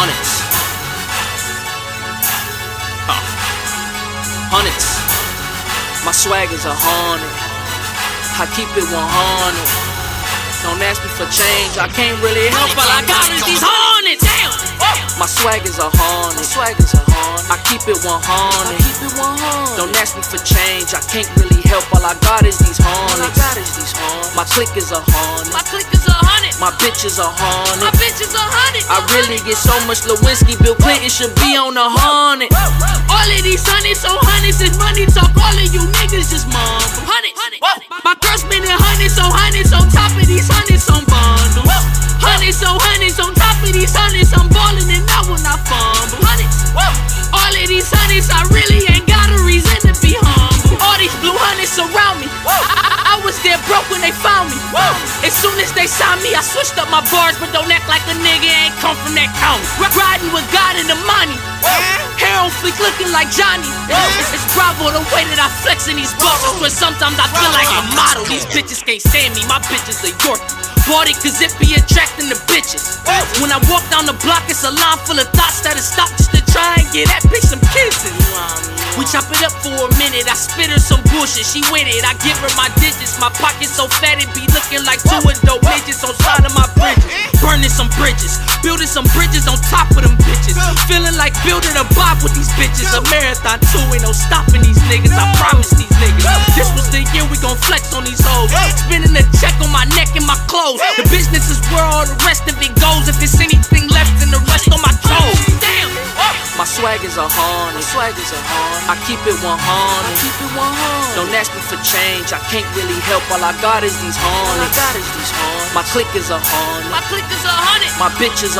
Hundreds. Hundreds. My swag is 100. I keep it 100. Don't ask me for change, I can't really help. All I got is these hundreds. Damn. My swag is 100. I keep it 100. Don't ask me for change, I can't really help. All I got is these hundreds. My clique is 100. My bitch is 100. I really get so much Lewinsky, Bill Clinton should be on 100. All of these hundreds, so hundreds is money talk. All of you niggas just mumble. Hundreds. My girl spending hundreds on top of these hundreds on bundles. Hundreds on top of these hundreds, I'm ballin' and I will not fumble. All of these hundreds, I really ain't got a reason to be humble. All these blue hundreds surround me. I was there broke when they found me. As soon as they saw me, I switched up my bars, but don't act like a nigga ain't come from that county. Riding with God and the money. Hair on fleek looking like Johnny. It's Bravo the way that I flex in these buses, but sometimes I feel like a model. These bitches can't stand me, my bitches are Yorkie. Bought it cause it be attracting the bitches. When I walk down the block, it's a line full of thoughts that'll stop just to try and get that bitch some kisses. We chop it up for a minute, I spit her some bullshit, she with it, I give her my digits. My pocket so fat it be looking like two adult midgets on side of my bridges. Burning some bridges, building some bridges on top of them bitches. Feeling like building a bob with these bitches. A marathon too, ain't no stopping these niggas, I promise these niggas. This was the year we gon' flex on these hoes. Spinning a check on my neck and my clothes. The business is where all the rest of it goes. If it's anything left, then the rest on my toes. Damn. My swag is 100. I keep it 100. Don't ask me for change, I can't really help. All I got is these hundreds. My clique is 100. My bitch is 100.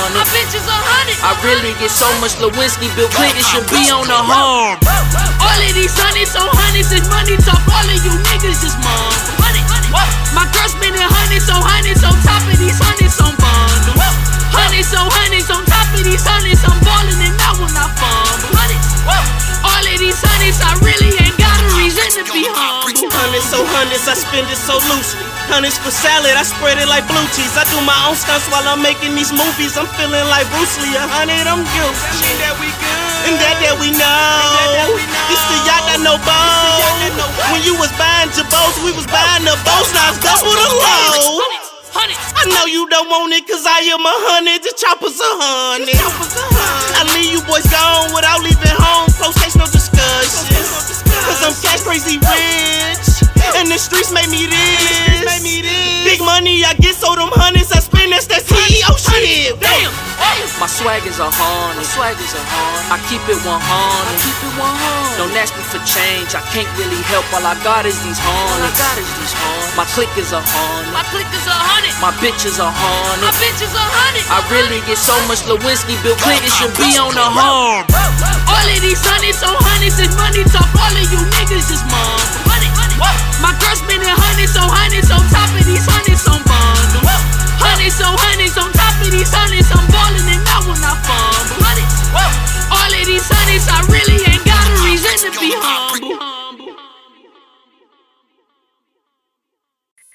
I really get so much Lewinsky, Bill Clinton should be on 100. All of these hundreds, so hundreds is money talk. All of you niggas just mumble. My girl spending hundreds on top of these hundreds on bundles. Hundreds on top of these hundreds, I'm ballin' and I will not fumble. All of these hundreds, I really ain't got a reason to be humble. Hundreds, I spend it so loosely. Hundreds for salad, I spread it like blue cheese. I do my own stunts while I'm making these movies. I'm feeling like Bruce Lee, 100, I'm guilty. And that we know. This the yacht got no boat. When you was buying Jabos, we was buying the boats. Now it's double the load. I know you don't want it cause I am 100. The chopper's 100. I leave you boys gone without leaving home. Close case, no discussion. Cause I'm cash crazy rich. And the streets made me this. Big money I get, so them hundreds I spend, that's that CEO shit. Damn. My swag is 100. I keep it 100. Don't ask me for change, I can't really help. All I got is these hundreds. My clique is 100. My bitch is 100. I really get so much Lewinsky, Bill Clinton should be on 100. All of these hundreds, so hundreds is money talk. All of you niggas just mumble. My girl spending hundreds on top of these hundreds on bundles. Hundreds on